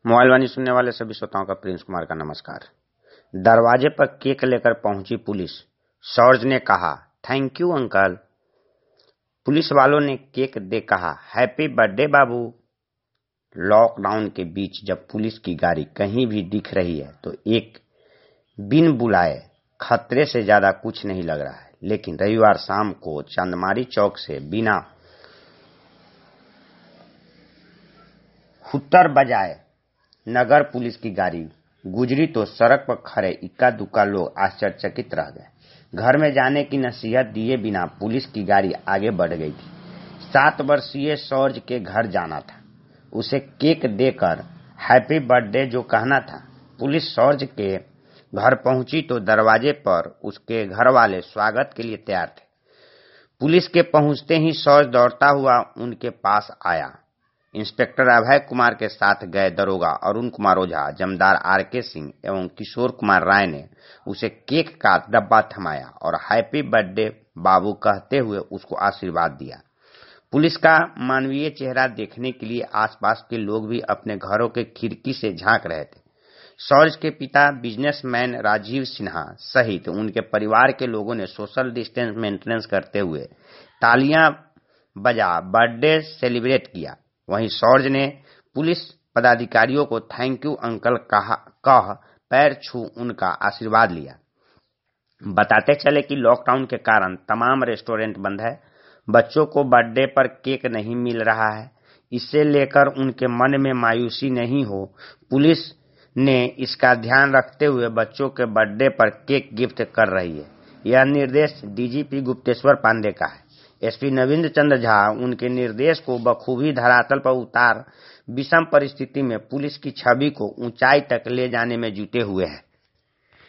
Mobile वाणी सुनने वाले सभी श्रोताओं का प्रिंस कुमार का नमस्कार। दरवाजे पर केक लेकर पहुंची पुलिस। जॉर्ज ने कहा, थैंक यू अंकल। पुलिस वालों ने केक दे कहा, हैप्पी बर्थडे बाबू। लॉकडाउन के बीच जब पुलिस की गाड़ी कहीं भी दिख रही है तो एक बिन बुलाए खतरे से ज्यादा कुछ नहीं लग रहा है। लेकिन रविवार शाम को चंदमारी चौक से बिना हुत्तर बजाए नगर पुलिस की गाड़ी गुजरी तो सड़क पर खड़े इक्का दुक्का लोग आश्चर्यचकित रह गए। घर में जाने की नसीहत दिए बिना पुलिस की गाड़ी आगे बढ़ गई थी। 7 वर्षीय जॉर्ज के घर जाना था, उसे केक देकर हैप्पी बर्थडे जो कहना था। पुलिस जॉर्ज के घर पहुंची तो दरवाजे पर उसके घर वाले स्वागत के लिए तैयार थे। पुलिस के पहुंचते ही जॉर्ज दौड़ता हुआ उनके पास आया। इंस्पेक्टर अभय कुमार के साथ गए दरोगा अरुण कुमार ओझा, जमदार आर.के. सिंह एवं किशोर कुमार राय ने उसे केक का डब्बा थमाया और हैप्पी बर्थडे बाबू कहते हुए उसको आशीर्वाद दिया। पुलिस का मानवीय चेहरा देखने के लिए आसपास के लोग भी अपने घरों के खिड़की से झांक रहे थे। जॉर्ज के पिता बिजनेसमैन राजीव सिन्हा सहित उनके परिवार के लोगों ने सोशल डिस्टेंस मेंटेनेंस करते हुए तालियां बजा बर्थडे सेलिब्रेट किया। वहीं जॉर्ज ने पुलिस पदाधिकारियों को थैंक यू अंकल कह पैर छू उनका आशीर्वाद लिया। बताते चले कि लॉकडाउन के कारण तमाम रेस्टोरेंट बंद है। बच्चों को बर्थडे पर केक नहीं मिल रहा है। इसे लेकर उनके मन में मायूसी नहीं हो, पुलिस ने इसका ध्यान रखते हुए बच्चों के बर्थडे पर केक गिफ्ट कर रही है। यह निर्देश डीजीपी गुप्तेश्वर पांडे का है। एसपी नवीन चंद्र झा उनके निर्देश को बखूबी धरातल पर उतार विषम परिस्थिति में पुलिस की छवि को ऊंचाई तक ले जाने में जुटे हुए हैं।